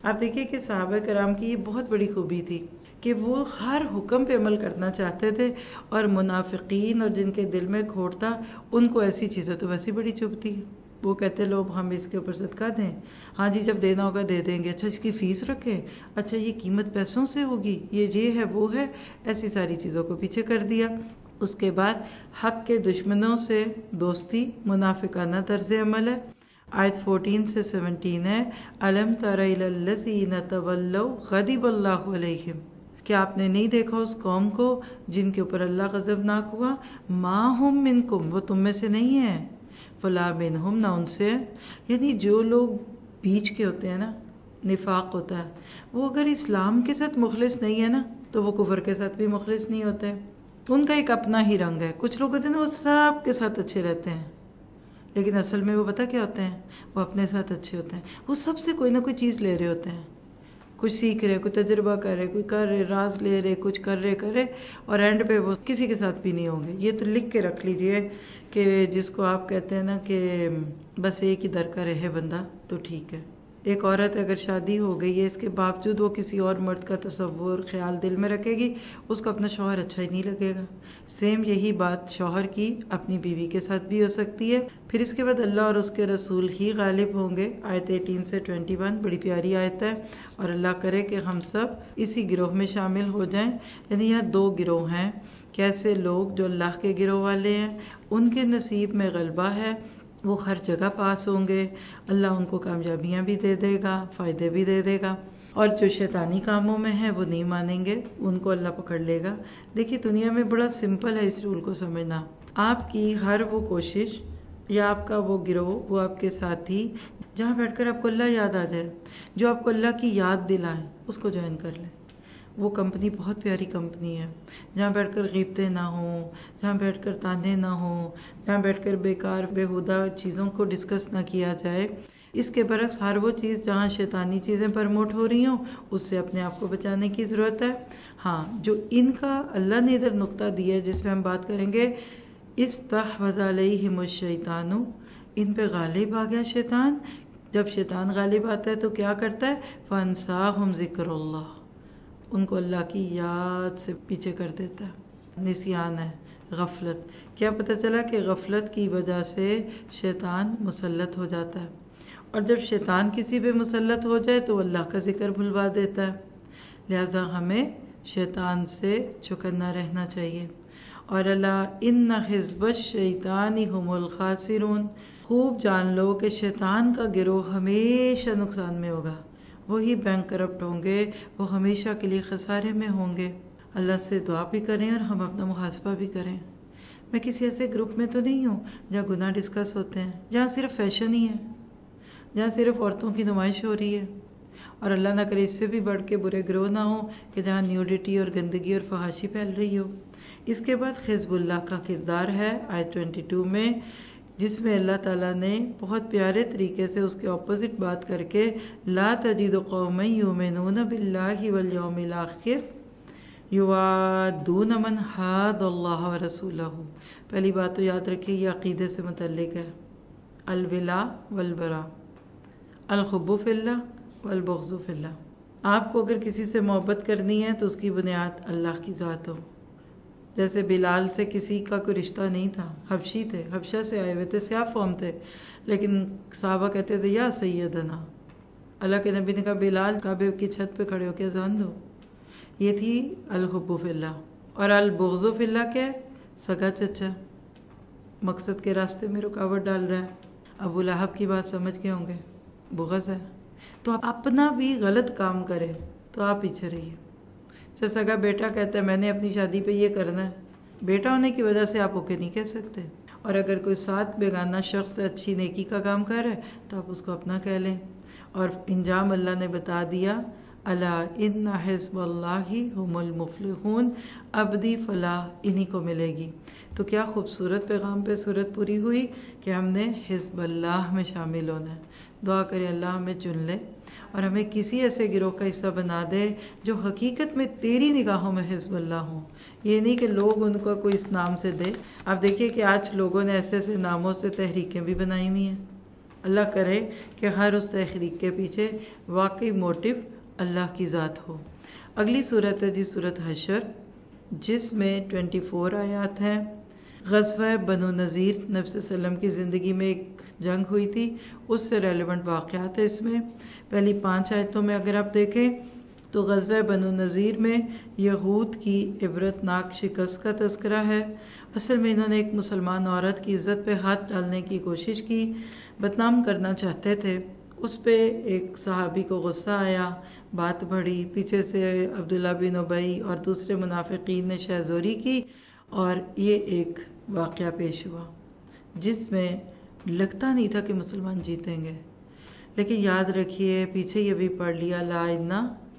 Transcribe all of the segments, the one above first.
آپ دیکھیے کہ صحابہ کرام کی یہ بہت بڑی خوبی تھی کہ وہ ہر حکم پہ عمل کرنا چاہتے تھے، اور منافقین اور جن کے دل میں کھوٹ تھا ان کو ایسی چیزیں تو ویسے بڑی چبھتی ہے. وہ کہتے لوگ ہم اس کے اوپر صدقہ دیں، ہاں جی جب دینا ہوگا دے دیں گے، اچھا اس کی فیس رکھیں، اچھا یہ قیمت پیسوں سے ہوگی، یہ ہے وہ ہے، ایسی ساری چیزوں کو پیچھے کر دیا. اس کے بعد حق کے دشمنوں سے دوستی منافقانہ طرز عمل ہے. آیت 14 سے 17 ہے، الم تر الی الذین تولوا غضب اللہ علیہم، کیا آپ نے نہیں دیکھا اس قوم کو جن کے اوپر اللہ غضبناک ہوا؟ ما ہم منکم، وہ تم میں سے نہیں ہیں، فلا منہم، نہ ان سے. یعنی جو لوگ بیچ کے ہوتے ہیں نا، نفاق ہوتا ہے، وہ اگر اسلام کے ساتھ مخلص نہیں ہے نا تو وہ کفر کے ساتھ بھی مخلص نہیں ہوتے. تو ان کا ایک اپنا ہی رنگ ہے. کچھ لوگ ہوتے ہیں نا وہ سب کے ساتھ اچھے رہتے ہیں، لیکن اصل میں وہ پتہ کیا ہوتے ہیں؟ وہ اپنے ساتھ اچھے ہوتے ہیں. وہ سب سے کوئی نہ کوئی چیز لے رہے ہوتے ہیں، کچھ سیکھ رہے، کوئی تجربہ کر رہے، کوئی کر رہے، راز لے رہے، کچھ کر رہے، اور اینڈ پہ وہ کسی کے ساتھ بھی نہیں ہوں گے. یہ تو لکھ کے رکھ لیجئے کہ جس کو آپ کہتے ہیں نا کہ بس ایک ہی در کا رہے بندہ تو ٹھیک ہے. ایک عورت اگر شادی ہو گئی ہے، اس کے باوجود وہ کسی اور مرد کا تصور خیال دل میں رکھے گی، اس کو اپنا شوہر اچھا ہی نہیں لگے گا. سیم یہی بات شوہر کی اپنی بیوی کے ساتھ بھی ہو سکتی ہے. پھر اس کے بعد اللہ اور اس کے رسول ہی غالب ہوں گے. آیت 18 سے 21 بڑی پیاری آیت ہے، اور اللہ کرے کہ ہم سب اسی گروہ میں شامل ہو جائیں. یعنی یہاں دو گروہ ہیں. کیسے لوگ جو اللہ کے گروہ والے ہیں ان کے نصیب میں غلبہ ہے، وہ ہر جگہ پاس ہوں گے، اللہ ان کو کامیابیاں بھی دے دے گا، فائدے بھی دے دے گا. اور جو شیطانی کاموں میں ہیں وہ نہیں مانیں گے، ان کو اللہ پکڑ لے گا. دیکھیے دنیا میں بڑا سمپل ہے اس رول کو سمجھنا. آپ کی ہر وہ کوشش یا آپ کا وہ گروہ، وہ آپ کے ساتھی جہاں بیٹھ کر آپ کو اللہ یاد آ جائے، جو آپ کو اللہ کی یاد دلائے، اس کو جوائن کر لیں. وہ کمپنی بہت پیاری کمپنی ہے، جہاں بیٹھ کر غیبتیں نہ ہوں، جہاں بیٹھ کر تانے نہ ہوں، جہاں بیٹھ کر بیکار بےہودہ چیزوں کو ڈسکس نہ کیا جائے. اس کے برعکس ہر وہ چیز جہاں شیطانی چیزیں پرموٹ ہو رہی ہوں اس سے اپنے آپ کو بچانے کی ضرورت ہے. ہاں جو ان کا اللہ نے ادھر نقطہ دیا ہے جس پہ ہم بات کریں گے، استحوذ علیہم الشیطان، ان پہ غالب آ گیا شیطان. جب شیطان غالب آتا ہے تو کیا کرتا ہے؟ فانساہم ذکر اللہ، ان کو اللہ کی یاد سے پیچھے کر دیتا ہے. نسیان ہے، غفلت. کیا پتہ چلا کہ غفلت کی وجہ سے شیطان مسلط ہو جاتا ہے، اور جب شیطان کسی پہ مسلط ہو جائے تو اللہ کا ذکر بھلوا دیتا ہے. لہٰذا ہمیں شیطان سے چوکنا رہنا چاہیے. اور اللہ ان حزب الشیطان هم الخاسرون، خوب جان لو کہ شیطان کا گروہ ہمیشہ نقصان میں ہوگا، وہی بینک کرپٹ ہوں گے، وہ ہمیشہ کے لیے خسارے میں ہوں گے. اللہ سے دعا بھی کریں اور ہم اپنا محاسبہ بھی کریں. میں کسی ایسے گروپ میں تو نہیں ہوں جہاں گناہ ڈسکس ہوتے ہیں، جہاں صرف فیشن ہی ہے، جہاں صرف عورتوں کی نمائش ہو رہی ہے، اور اللہ نہ کرے اس سے بھی بڑھ کے برے گروہ نہ ہوں کہ جہاں نیوڈیٹی اور گندگی اور فحاشی پھیل رہی ہو. اس کے بعد حزب اللہ کا کردار ہے آیت 22 میں، جس میں اللہ تعالیٰ نے بہت پیارے طریقے سے اس کے اپوزٹ بات کر کے لا تجد قوما یؤمنون باللہ والیوم الآخر یوادون من حاد اللہ ورسولہ. پہلی بات تو یاد رکھیے یہ عقیدے سے متعلق ہے، الولا والبرا، الحب فی اللہ والبغض فی اللہ. آپ کو اگر کسی سے محبت کرنی ہے تو اس کی بنیاد اللہ کی ذات ہو. جیسے بلال سے کسی کا کوئی رشتہ نہیں تھا، حبشی تھے، حبشہ سے آئے ہوئے تھے، سیاہ فام تھے، لیکن صحابہ کہتے تھے یا سیدنا. اللہ کے نبی نے کہا بلال کعبے کی چھت پہ کھڑے ہو کے اذان دو. یہ تھی الحب فی اللہ. اور البغض فی اللہ کیا ہے؟ سگا چچا مقصد کے راستے میں رکاوٹ ڈال رہا ہے. ابو لہب کی بات سمجھ گئے ہوں گے، بغض ہے. تو اپنا بھی غلط کام کرے تو آپ پیچھے رہیے. جیسا سگا بیٹا کہتا ہے میں نے اپنی شادی پہ یہ کرنا ہے، بیٹا ہونے کی وجہ سے آپ اوکے نہیں کہہ سکتے. اور اگر کوئی ساتھ بیگانہ شخص اچھی نیکی کا کام کر رہا ہے تو آپ اس کو اپنا کہہ لیں. اور انجام اللہ نے بتا دیا، الا ان حزب اللہ هم المفلحون، ابدی فلاح انہی کو ملے گی. تو کیا خوبصورت پیغام پہ صورت پوری ہوئی کہ ہم نے حزب اللہ میں شامل ہونا ہے. دعا کریں اللہ ہمیں چن لے اور ہمیں کسی ایسے گروہ کا حصہ بنا دے جو حقیقت میں تیری نگاہوں میں حزب اللہ ہوں. یہ نہیں کہ لوگ ان کو کوئی اس نام سے دے. آپ دیکھیے کہ آج لوگوں نے ایسے ایسے ناموں سے تحریکیں بھی بنائی ہوئی ہیں. اللہ کرے کہ ہر اس تحریک کے پیچھے واقعی موٹو اللہ کی ذات ہو۔ اگلی صورت ہے جی صورت حشر، جس میں 24 آیات ہیں۔ غزوہ بنو نذیر، نبی صلی اللہ علیہ وسلم کی زندگی میں ایک جنگ ہوئی تھی، اس سے ریلیونٹ واقعات ہے اس میں۔ پہلی 5 آیتوں میں اگر آپ دیکھیں تو غزوہ بنو نذیر میں یہود کی عبرت ناک شکست کا تذکرہ ہے۔ اصل میں انہوں نے ایک مسلمان عورت کی عزت پہ ہاتھ ڈالنے کی کوشش کی، بدنام کرنا چاہتے تھے۔ اس پہ ایک صحابی کو غصہ آیا، بات بڑھی، پیچھے سے عبداللہ بن ابی اور دوسرے منافقین نے شہزوری کی اور یہ ایک واقعہ پیش ہوا جس میں لگتا نہیں تھا کہ مسلمان جیتیں گے، لیکن یاد رکھیے پیچھے یہ بھی پڑھ لیا لا ان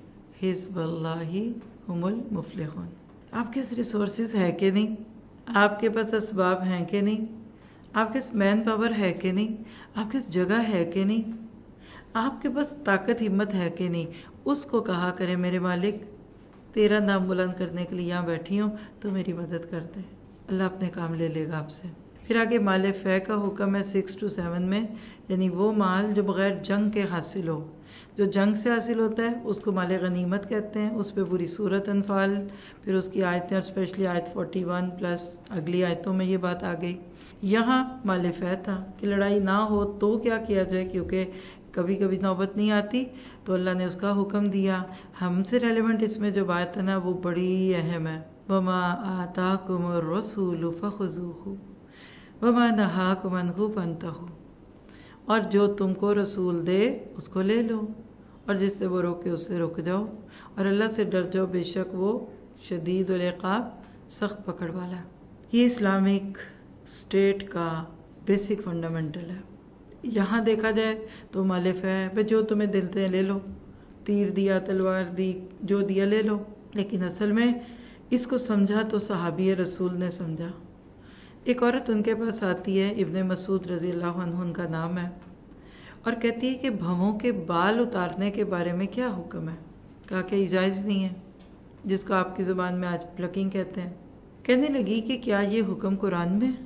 حزب اللہ هم المفلحون۔ آپ کے ریسورسز ہے کہ نہیں؟ آپ کے پاس اسباب ہیں کہ نہیں؟ آپ کے مین پاور ہے کہ نہیں؟ آپ کے جگہ ہے کہ نہیں؟ آپ کے پاس طاقت ہمت ہے کہ نہیں؟ اس کو کہا کرے میرے مالک تیرا نام بلند کرنے کے لیے یہاں بیٹھی ہوں، تو میری مدد کر دے، اللہ اپنے کام لے لے گا آپ سے۔ پھر آگے مال فے کا حکم ہے 6 to 7 میں، یعنی وہ مال جو بغیر جنگ کے حاصل ہو، جو جنگ سے حاصل ہوتا ہے اس کو مال غنیمت کہتے ہیں۔ اس پہ پوری سورت انفال، پھر اس کی آیتیں اور اسپیشلی آیت 41 پلس اگلی آیتوں میں یہ بات آ گئی۔ یہاں مال فے تھا کہ لڑائی نہ ہو تو کیا کیا جائے، کیونکہ کبھی کبھی نوبت نہیں آتی، تو اللہ نے اس کا حکم دیا۔ ہم سے ریلیونٹ اس میں جو بات ہے نا وہ بڑی اہم ہے، وَمَا آتَاكُمُ الرَّسُولُ فَخُذُوهُ وَمَا نَهَاكُمْ عَنْهُ فَانْتَهُوا، اور جو تم کو رسول دے اس کو لے لو، اور جس سے وہ روکے اس سے رک جاؤ، اور اللہ سے ڈر جاؤ، بے شک وہ شدید العقاب، سخت پکڑ والا ہے۔ یہ اسلامک اسٹیٹ کا بیسک فنڈامنٹل ہے۔ یہاں دیکھا جائے تو مال فے جو تمہیں دلتے ہیں لے لو، تیر دیا، تلوار دی، جو دیا لے لو، لیکن اصل میں اس کو سمجھا تو صحابی رسول نے سمجھا۔ ایک عورت ان کے پاس آتی ہے، ابن مسعود رضی اللہ عنہ ان کا نام ہے، اور کہتی ہے کہ بھووں کے بال اتارنے کے بارے میں کیا حکم ہے؟ کہا کہ جائز نہیں ہے، جس کو آپ کی زبان میں آج پلکنگ کہتے ہیں۔ کہنے لگی کہ کیا یہ حکم قرآن میں؟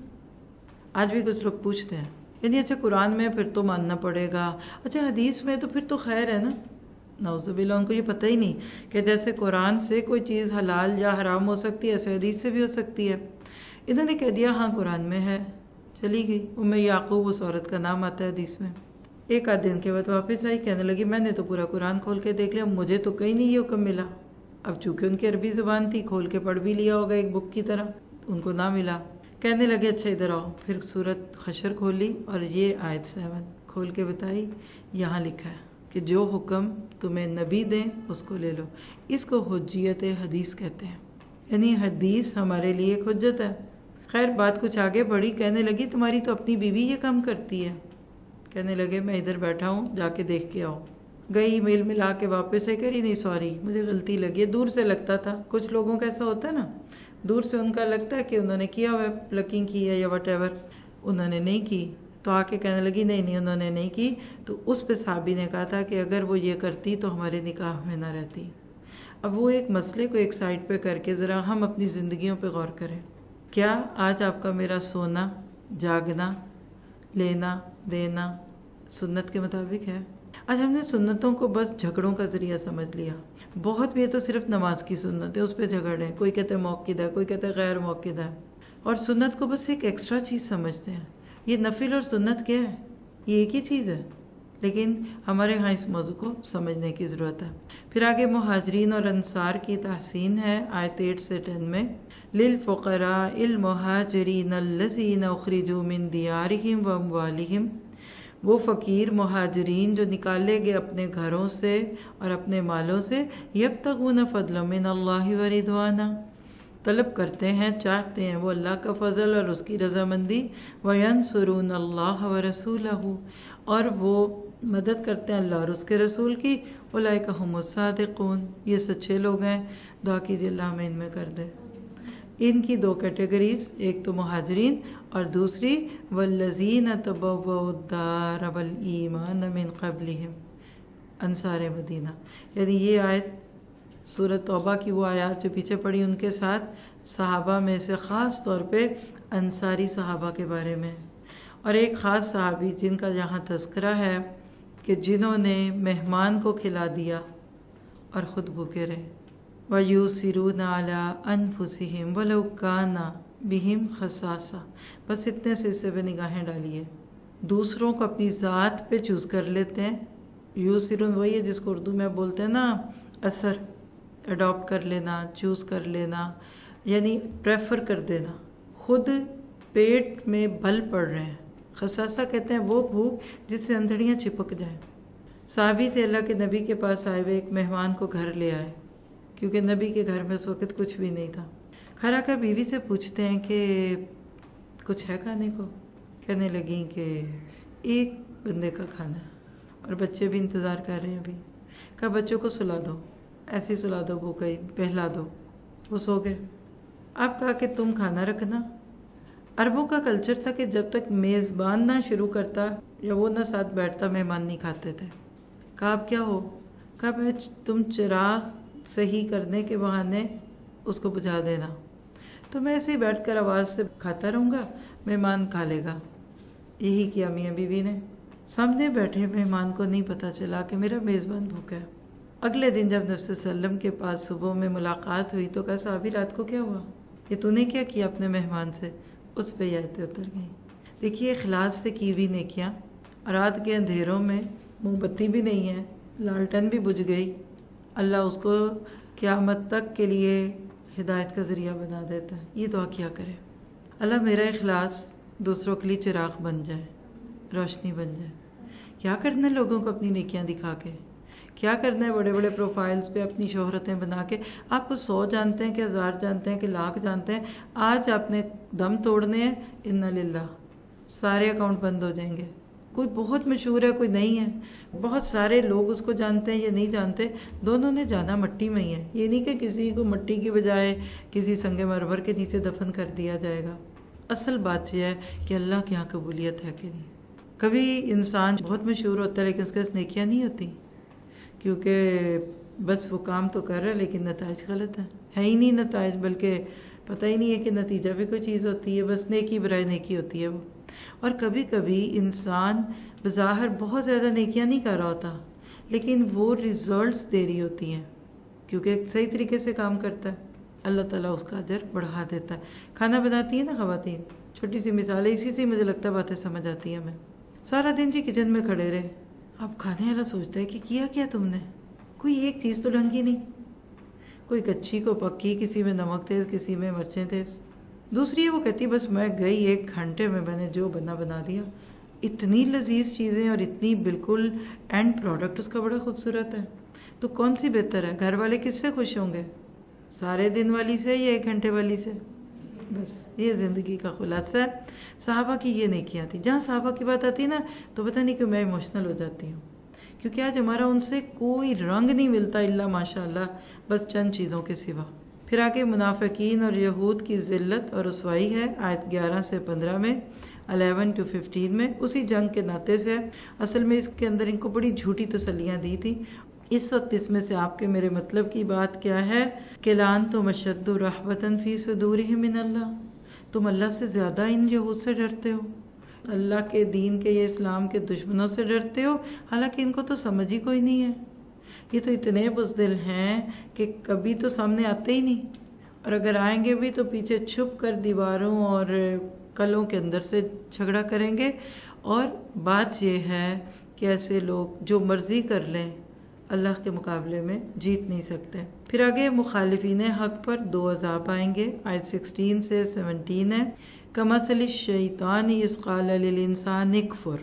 آج بھی کچھ لوگ پوچھتے ہیں، یعنی اچھا قرآن میں پھر تو ماننا پڑے گا، اچھا حدیث میں تو پھر تو خیر ہے نا۔ نعوذ باللہ، ان کو یہ پتہ ہی نہیں کہ جیسے قرآن سے کوئی چیز حلال یا حرام ہو سکتی ہے، ایسے حدیث سے بھی ہو سکتی ہے۔ انہوں نے کہہ دیا ہاں قرآن میں ہے، چلی گئی۔ یعقوب اس عورت کا نام آتا ہے حدیث میں۔ ایک آدھ دن کے بعد واپس آئی، کہنے لگی میں نے تو پورا قرآن کھول کے دیکھ لیا، مجھے تو کہیں نہیں یہ حکم ملا۔ اب چونکہ ان کی عربی زبان تھی، کھول کے پڑھ بھی لیا ہوگا ایک بک کی طرح، ان کو نہ ملا۔ کہنے لگے اچھا ادھر آؤ، پھر سورت حشر کھولی اور یہ آیت 7 کھول کے بتائی، یہاں لکھا ہے کہ جو حکم تمہیں نبی دیں اس کو لے لو۔ اس کو حجیت حدیث کہتے ہیں، یعنی حدیث ہمارے لیے ایک حجت ہے۔ خیر بات کچھ آگے بڑھی، کہنے لگی تمہاری تو اپنی بیوی یہ کام کرتی ہے۔ کہنے لگے میں ادھر بیٹھا ہوں، جا کے دیکھ کے آؤ۔ گئی، میل ملا کے واپس ہے، کہہ رہی نہیں سوری مجھے غلطی لگی ہے، دور سے لگتا تھا۔ کچھ لوگوں کا ایسا ہوتا ہے نا، دور سے ان کا لگتا ہے کہ انہوں نے کیا ہوا ہے، پلکنگ کی ہے یا وٹ ایور، انہوں نے نہیں کی، تو آ کے کہنے لگی نہیں نہیں انہوں نے نہیں کی۔ تو اس پہ صحابی نے کہا تھا کہ اگر وہ یہ کرتی تو ہمارے نکاح میں نہ رہتی۔ اب وہ ایک مسئلے کو ایک سائڈ پہ کر کے ذرا ہم اپنی زندگیوں پہ غور کریں۔ کیا آج آپ کا میرا سونا، جاگنا، لینا دینا سنت کے مطابق ہے؟ آج ہم نے سنتوں کو بس جھگڑوں کا ذریعہ سمجھ لیا۔ بہت بھی ہے تو صرف نماز کی سنت ہے، اس پہ جھگڑ ہے، کوئی کہتے ہیں موقد ہے، کوئی کہتے ہیں غیر موقد ہے، اور سنت کو بس ایک ایکسٹرا چیز سمجھتے ہیں۔ یہ نفل اور سنت کیا ہے؟ یہ ایک ہی چیز ہے، لیکن ہمارے ہاں اس موضوع کو سمجھنے کی ضرورت ہے۔ پھر آگے مہاجرین اور انصار کی تحسین ہے آیت 8 سے 10 میں، للفقراء المہاجرین الذین اخرجوا من دیارہم واموالہم، وہ فقیر مہاجرین جو نکالے گئے اپنے گھروں سے اور اپنے مالوں سے، یبتغون فضلا من اللہ ورضوانا، طلب کرتے ہیں، چاہتے ہیں وہ اللہ کا فضل اور اس کی رضامندی، وینصرون اللہ ورسولہ، اور وہ مدد کرتے ہیں اللہ اور اس کے رسول کی، اولئک هم الصادقون، یہ سچے لوگ ہیں، دعا کیجیے اللہ ہمیں ان میں کر دے۔ ان کی 2 کیٹیگریز، ایک تو مہاجرین اور دوسری والذین تبوؤا الدار والایمان من قبلہم، انصار مدینہ۔ یعنی یہ آیت سورۃ توبہ کی وہ آیات جو پیچھے پڑھی ان کے ساتھ صحابہ میں سے خاص طور پہ انصاری صحابہ کے بارے میں، اور ایک خاص صحابی جن کا یہاں تذکرہ ہے کہ جنہوں نے مہمان کو کھلا دیا اور خود بھوکے رہے. وَيُؤْثِرُونَ عَلَىٰ أَنفُسِهِمْ وَلَوْ كَانَ بِهِمْ خَصَاصَةٌ. بس اتنے سے حصے پہ نگاہیں ڈالیے. دوسروں کو اپنی ذات پہ چوز کر لیتے ہیں. یوسرون وہی ہے جس کو اردو میں بولتے ہیں نا اثر، اڈاپٹ کر لینا، چوز کر لینا، یعنی پریفر کر دینا. خود پیٹ میں بل پڑ رہے ہیں. خصاصہ کہتے ہیں وہ بھوک جس سے اندھڑیاں چپک جائیں. صحابی تھے، اللہ کے نبی کے پاس آئے ہوئے، ایک مہمان کو گھر لے آئے کیونکہ نبی کے گھر میں اس وقت کچھ بھی نہیں تھا. گھر آ کر بیوی سے پوچھتے ہیں کہ کچھ ہے کھانے کو؟ کہنے لگیں کہ ایک بندے کا کھانا ہے اور بچے بھی انتظار کر رہے ہیں. ابھی کہا بچوں کو سلا دو، ایسے ہی سلا دو، بھوکا ہی پہلا دو. وہ سو گئے. اب کہا کہ تم کھانا رکھنا. عربوں کا کلچر تھا کہ جب تک میزبان نہ شروع کرتا یا وہ نہ ساتھ بیٹھتا مہمان نہیں کھاتے تھے. کہا اب کیا ہو؟ کہا میں تم چراغ صحیح کرنے کے بہانے اس کو بجھا دینا، تو میں ایسے ہی بیٹھ کر آواز سے کھاتا رہوں گا، مہمان کھا لے گا. یہی کیا میاں بیوی نے. سامنے بیٹھے مہمان کو نہیں پتا چلا کہ میرا میزبان بھوکا ہے. اگلے دن جب نبی صلی اللہ علیہ وسلم کے پاس صبح میں ملاقات ہوئی تو کہا صحابی رات کو کیا ہوا؟ یہ تو نے کیا کیا اپنے مہمان سے؟ اس پہ آیتیں اتر گئیں. دیکھیے اخلاص سے کی ہوئی نیکیاں. رات کے اندھیروں میں موم بتی بھی نہیں ہے، لالٹن بھی بجھ گئی، اللہ اس کو قیامت تک کے لیے ہدایت کا ذریعہ بنا دیتا ہے. یہ دعا کیا کرے، اللہ میرا اخلاص دوسروں کے لیے چراغ بن جائے، روشنی بن جائے. کیا کرنا ہے لوگوں کو اپنی نیکیاں دکھا کے؟ کیا کرنا ہے بڑے بڑے پروفائلز پہ اپنی شہرتیں بنا کے؟ آپ کو 100 جانتے ہیں کہ 1000 جانتے ہیں کہ لاکھ جانتے ہیں. آج آپ نے دم توڑنے ہیں، انا للہ، سارے اکاؤنٹ بند ہو جائیں گے. کوئی بہت مشہور ہے، کوئی نہیں ہے، بہت سارے لوگ اس کو جانتے ہیں یا نہیں جانتے، دونوں نے جانا مٹی میں ہی ہے. یہ نہیں کہ کسی کو مٹی کی بجائے کسی سنگ مرمر کے نیچے دفن کر دیا جائے گا. اصل بات یہ ہے کہ اللہ کے یہاں قبولیت ہے کہ نہیں. کبھی انسان بہت مشہور ہوتا ہے لیکن اس کے پاس نیکیاں نہیں ہوتی، کیونکہ بس وہ کام تو کر رہا ہے لیکن نتائج غلط ہے ہی نہیں نتائج، بلکہ پتہ ہی نہیں ہے کہ نتیجہ بھی کوئی چیز ہوتی ہے، بس نیکی برائے نیکی ہوتی ہے وہ. اور کبھی کبھی انسان بظاہر بہت زیادہ نیکیاں نہیں کر رہا ہوتا لیکن وہ ریزلٹس دے رہی ہوتی ہیں کیونکہ صحیح طریقے سے کام کرتا ہے. اللہ تعالیٰ اس کا اجر بڑھا دیتا ہے. کھانا بناتی ہیں نا خواتین، چھوٹی سی مثال ہے، اسی سے مجھے لگتا ہے باتیں سمجھ آتی ہیں ہمیں. سارا دن جی کچن میں کھڑے رہے، اب کھانے والا سوچتا ہے کہ کیا کیا تم نے؟ کوئی ایک چیز تو ڈھنگی نہیں، کوئی کچی کو پکی، کسی میں نمک تیز، کسی میں مرچیں تیز. دوسری ہے وہ کہتی بس میں گئی 1 گھنٹے میں نے جو بنا دیا. اتنی لذیذ چیزیں اور اتنی بالکل اینڈ پروڈکٹ اس کا بڑا خوبصورت ہے. تو کون سی بہتر ہے؟ گھر والے کس سے خوش ہوں گے، سارے دن والی سے یا 1 گھنٹے والی سے؟ بس یہ زندگی کا خلاصہ ہے. صحابہ کی یہ نیکیاں تھیں. جہاں صحابہ کی بات آتی ہے نا تو پتہ نہیں کہ میں ایموشنل ہو جاتی ہوں، کیونکہ آج ہمارا ان سے کوئی رنگ نہیں ملتا الا ماشاء اللہ، بس چند چیزوں کے سوا. پھر آگے منافقین اور یہود کی ذلت اور رسوائی ہے، آیت 11 سے 15 میں، 11 to 15 میں. اسی جنگ کے ناطے سے ہے. اصل میں اس کے اندر ان کو بڑی جھوٹی تسلیاں دی تھی. اس وقت اس میں سے آپ کے میرے مطلب کی بات کیا ہے کہ لان تو مشد رحبتاً فی صدورہم من اللہ، تم اللہ سے زیادہ ان یہود سے ڈرتے ہو، اللہ کے دین کے یا اسلام کے دشمنوں سے ڈرتے ہو، حالانکہ ان کو تو سمجھ ہی کوئی نہیں ہے. یہ تو اتنے بزدل ہیں کہ کبھی تو سامنے آتے ہی نہیں، اور اگر آئیں گے بھی تو پیچھے چھپ کر دیواروں اور کلوں کے اندر سے جھگڑا کریں گے. اور بات یہ ہے کہ ایسے لوگ جو مرضی کر لیں اللہ کے مقابلے میں جیت نہیں سکتے. پھر آگے مخالفین حق پر 2 عذاب آئیں گے، آیت 16 سے 17 ہے. کمثل الشیطان اذ قال للانسان اکفر.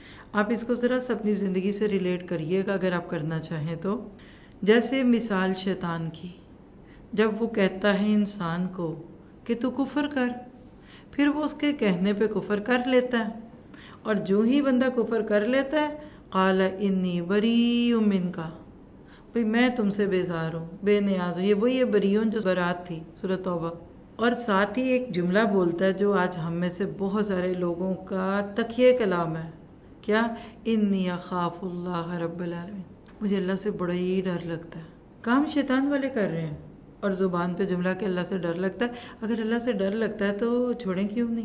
آپ اس کو ذرا سا اپنی زندگی سے ریلیٹ کریے گا اگر آپ کرنا چاہیں تو. جیسے مثال شیطان کی، جب وہ کہتا ہے انسان کو کہ تو کفر کر، پھر وہ اس کے کہنے پہ کفر کر لیتا ہے، اور جو ہی بندہ کفر کر لیتا ہے قال انی بریء منک، بھئی میں تم سے بیزار ہوں، بے نیاز ہوں. یہ وہی ہے بریون جو برات تھی سورۃ توبہ. اور ساتھ ہی ایک جملہ بولتا ہے جو آج ہم میں سے بہت سارے لوگوں کا تکیہ کلام ہے. کیا؟ انی اخاف اللہ رب العالمین، مجھے اللہ سے بڑا ہی ڈر لگتا ہے. کام شیطان والے کر رہے ہیں اور زبان پہ جملہ کہ اللہ سے ڈر لگتا ہے. اگر اللہ سے ڈر لگتا ہے تو چھوڑیں کیوں نہیں؟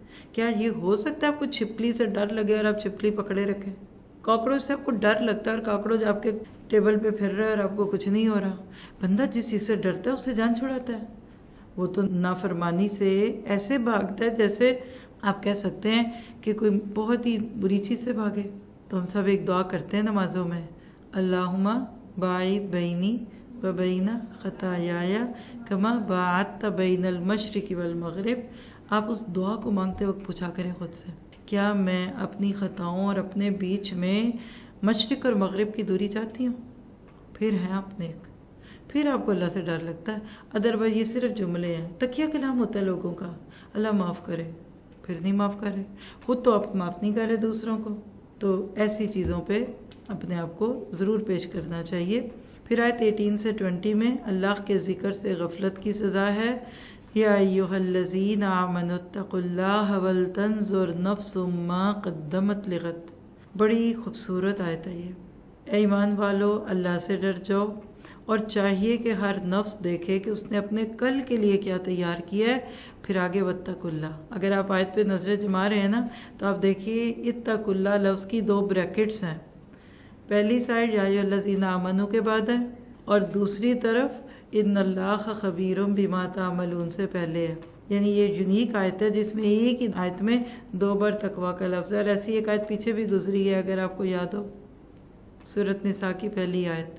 کیا یہ ہو سکتا ہے آپ کو چھپکلی سے ڈر لگے اور آپ چھپکلی پکڑے رکھیں؟ کاکروچ سے آپ کو ڈر لگتا ہے اور کاکروچ آپ کے ٹیبل پہ پھر رہا ہے اور آپ کو کچھ نہیں ہو رہا. بندہ جس چیز سے ڈرتا ہے اس سے جان چھڑاتا ہے. وہ تو نافرمانی سے ایسے بھاگتا ہے جیسے آپ کہہ سکتے ہیں کہ کوئی بہت ہی بری چیز سے بھاگے. تو ہم سب ایک دعا کرتے ہیں نمازوں میں، اللہم باعد بینی و بین خطایایا کما باعدت بین المشرق والمغرب. آپ اس دعا کو مانگتے وقت پوچھا کریں خود سے، کیا میں اپنی خطاؤں اور اپنے بیچ میں مشرق اور مغرب کی دوری چاہتی ہوں؟ پھر ہیں آپ نیک، پھر آپ کو اللہ سے ڈر لگتا ہے. ادروائز یہ صرف جملے ہیں، تکیہ کلام ہوتا ہے لوگوں کا، اللہ معاف کرے، پھر نہیں معاف کرے، خود تو آپ معاف نہیں کرے دوسروں کو. تو ایسی چیزوں پہ اپنے آپ کو ضرور پیش کرنا چاہیے. پھر آیت 18 سے 20 میں اللہ کے ذکر سے غفلت کی سزا ہے. یا ایھا الذین آمنوا اتقوا اللہ ولتنظر نفس ما قدمت لغد. بڑی خوبصورت آیت ہے یہ. اے ایمان والو، اللہ سے ڈر جاؤ، اور چاہیے کہ ہر نفس دیکھے کہ اس نے اپنے کل کے لیے کیا تیار کیا ہے. پھر آگے واتقوا اللہ. اگر آپ آیت پہ نظریں جما رہے ہیں نا تو آپ دیکھیے اتقوا اللہ لفظ کی 2 بریکٹس ہیں. پہلی سائڈ یا ایھا الذین آمنوا کے بعد ہے، اور دوسری طرف ان اللہ خبیر بما تعملون سے پہلے ہے. یعنی یہ یونیک آیت ہے جس میں ایک ہی آیت میں 2 بار تقویٰ کا لفظ ہے. اور ایسی ایک آیت پیچھے بھی گزری ہے اگر آپ کو یاد ہو، سورۃ نساء کی پہلی آیت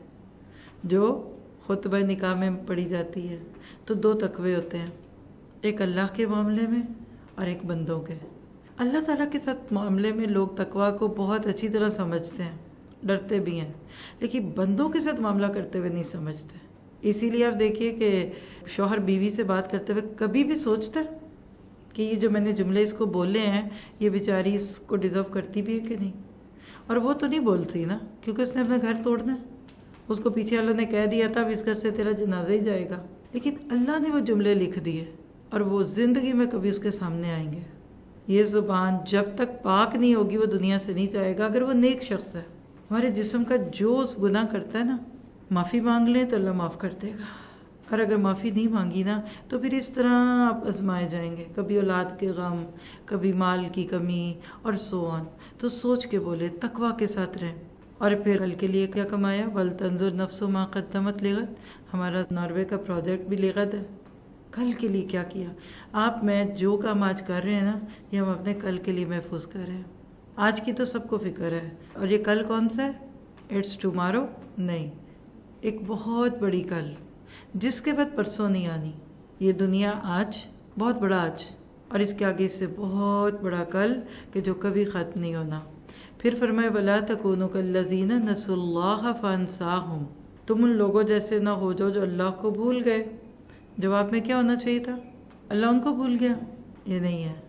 جو خطبہ نکاح میں پڑھی جاتی ہے. تو 2 تقوے ہوتے ہیں، ایک اللہ کے معاملے میں اور ایک بندوں کے. اللہ تعالیٰ کے ساتھ معاملے میں لوگ تقویٰ کو بہت اچھی طرح سمجھتے ہیں، ڈرتے بھی ہیں، لیکن بندوں کے ساتھ معاملہ کرتے ہوئے نہیں سمجھتے. اسی لیے آپ دیکھیے کہ شوہر بیوی سے بات کرتے ہوئے کبھی بھی سوچتا ہے کہ یہ جو میں نے جملے اس کو بولے ہیں یہ بیچاری اس کو ڈیزرو کرتی بھی ہے کہ نہیں. اور وہ تو نہیں بولتی نا، کیونکہ اس نے اپنا گھر توڑنا ہے. اس کو پیچھے اللہ نے کہہ دیا تھا اب اس گھر سے تیرا جنازہ ہی جائے گا، لیکن اللہ نے وہ جملے لکھ دیے اور وہ زندگی میں کبھی اس کے سامنے آئیں گے. یہ زبان جب تک پاک نہیں ہوگی وہ دنیا سے نہیں جائے گا اگر وہ نیک شخص ہے. ہمارے جسم کا جو گناہ کرتا ہے نا، معافی مانگ لیں تو اللہ معاف کر دے گا. اور اگر معافی نہیں مانگی نا تو پھر اس طرح آپ آزمائے جائیں گے، کبھی اولاد کے غم، کبھی مال کی کمی اور سو آن. تو سوچ کے بولے، تقویٰ کے ساتھ رہیں. اور پھر کل کے لیے کیا کمایا، وَلْتَنْظُرْ نَفْسُ مَا قَدَّمَتْ لِغَدٍ. ہمارا ناروے کا پروجیکٹ بھی لغد ہے، کل کے لیے کیا کیا. آپ میں جو کام آج کر رہے ہیں نا یہ ہم اپنے کل کے لیے محفوظ کر رہے ہیں. آج کی تو سب کو فکر ہے، اور یہ کل کون سا ہے؟ اٹس ٹمارو نہیں، ایک بہت بڑی کل جس کے بعد پرسوں نہیں آنی. یہ دنیا آج، بہت بڑا آج، اور اس کے آگے سے بہت بڑا کل کہ جو کبھی ختم نہیں ہونا. پھر فرمائے وَلَا تَكُونُوا كَالَّذِينَ نَسُوا اللَّهَ فَأَنسَاهُمْ. تم ان لوگوں جیسے نہ ہو جاؤ جو اللہ کو بھول گئے. جواب میں کیا ہونا چاہیے تھا؟ اللہ ان کو بھول گیا، یہ نہیں ہے.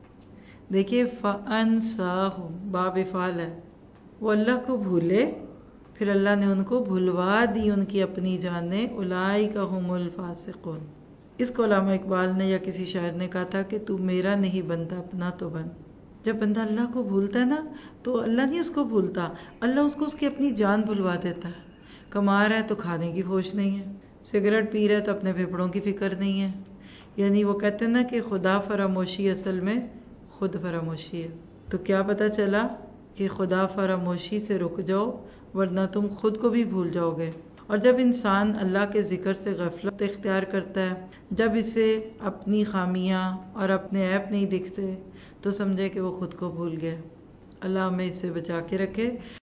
دیکھیے فَأَنسَاهُمْ باب فعل ہے، وہ اللہ کو بھولے، پھر اللہ نے ان کو بھلوا دی ان کی اپنی جانیں. اولئک هم الفاسقون. اس کو علامہ اقبال نے یا کسی شاعر نے کہا تھا کہ تو میرا نہیں بنتا اپنا تو بن. جب بندہ اللہ کو بھولتا ہے نا تو اللہ نہیں اس کو بھولتا، اللہ اس کو اس کی اپنی جان بھلوا دیتا ہے. کما رہا ہے تو کھانے کی ہوش نہیں ہے، سگریٹ پی رہا ہے تو اپنے پھیپھڑوں کی فکر نہیں ہے. یعنی وہ کہتے ہیں نا کہ خدا فراموشی اصل میں خود فراموشی ہے. تو کیا پتہ چلا کہ خدا فراموشی سے رک جاؤ ورنہ تم خود کو بھی بھول جاؤ گے. اور جب انسان اللہ کے ذکر سے غفلت اختیار کرتا ہے، جب اسے اپنی خامیاں اور اپنے عیب نہیں دکھتے تو سمجھے کہ وہ خود کو بھول گیا. اللہ ہمیں اس سے بچا کے رکھے.